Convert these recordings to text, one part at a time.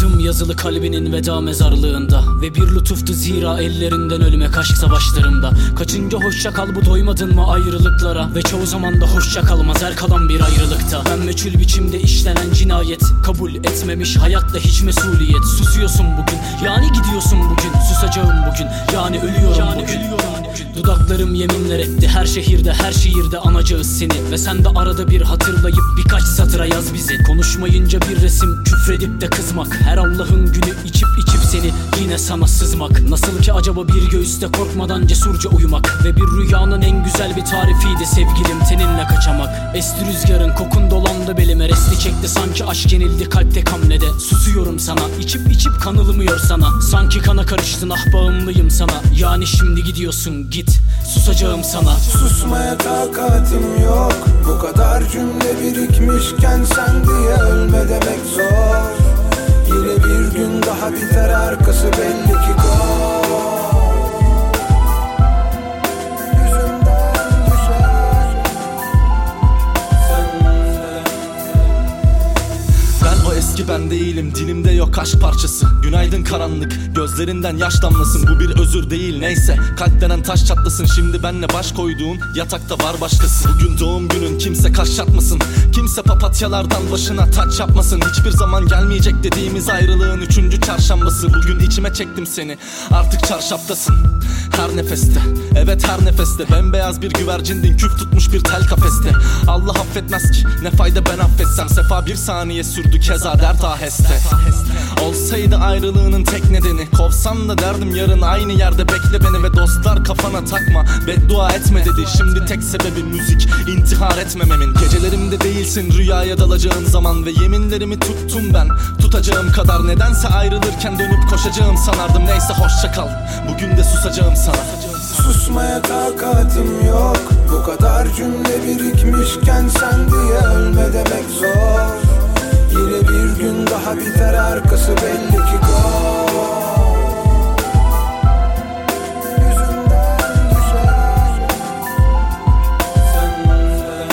Adım yazılı kalbinin veda mezarlığında, ve bir lütuftu zira ellerinden ölmek aşk savaşlarımda. Kaçınca hoşça kal bu, doymadın mı ayrılıklara? Ve çoğu zaman da hoşça kalmaz her kalan bir ayrılıkta. Ben meçhul biçimde işlenen cinayet, kabul etmemiş hayatta hiç mesuliyet. Susuyorsun bugün, yani gidiyorsun bugün. Susacağım bugün, yani ölüyorum bugün. Dudaklarım yeminler etti, her şehirde her şiirde anacağız seni. Ve sen de arada bir hatırlayıp birkaç satıra yaz bizi. Konuşmayınca bir resim, küfredip de kızmak. Her Allah'ın günü içip seni yine sana sızmak. Nasıl ki acaba bir göğüste korkmadan cesurca uyumak. Ve bir rüyanın en güzel bir tarifiydi sevgilim, teninle kaçamak. Esti rüzgarın, kokun dolandı belime, resti çekti sanki aşk yenildi kalpte kamlede. Susuyorum sana, içip kanılmıyor sana. Sanki kana karıştın, ah bağımlıyım sana. Yani şimdi gidiyorsun, git, susacağım sana. Susmaya takatim yok, bu kadar cümle birikmişken sen diye ölme demek zor. Yine bir gün daha biter, arkası belli ki gol. Yüzümden düşer senden. Ben o eski ben değilim, dilimde yok aşk parçası. Günaydın karanlık, gözlerinden yaş damlasın. Bu bir özür değil neyse, kalp denen taş çatlasın. Şimdi benle baş koyduğun yatakta var başkası. Bugün doğum günün, kimse kaş çatmasın. Kimse papatyalardan başına taç yapmasın. Hiçbir zaman gelmeyecek dediğimiz ayrılığın 3. çarşambası. Bugün içime çektim seni, artık çarşaftasın. Her nefeste, evet her nefeste. Bembeyaz bir güvercindin, küf tutmuş bir tel kafeste. Allah affetmez ki, ne fayda ben affetsem. Sefa bir saniye sürdü, keza dert aheste. Olsaydı ayrılığının tek nedeni, kovsan da derdim yarın aynı yerde bekle beni. Ve dostlar kafana takma, beddua etme dedi. Şimdi tek sebebi müzik, intihar etmememin. Gecelerimde değilsin, rüyaya dalacağım zaman. Ve yeminlerimi tuttum ben, tutacağım kadar. Nedense ayrılırken dönüp koşacağım sanardım. Neyse hoşça kal, bugün de susacağım sana. Susmaya takatim yok, bu kadar cümle birikmişken sen diye ölme demek zor. Yine bir gün daha biter, arkası belli ki gol. Yüzümden düşer senden.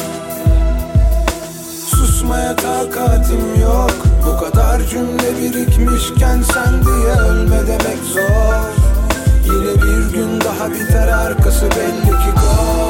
Susmaya takatim yok, bu kadar cümle birikmişken sen diye ölme demek zor. Yine bir gün daha biter, arkası belli ki gol.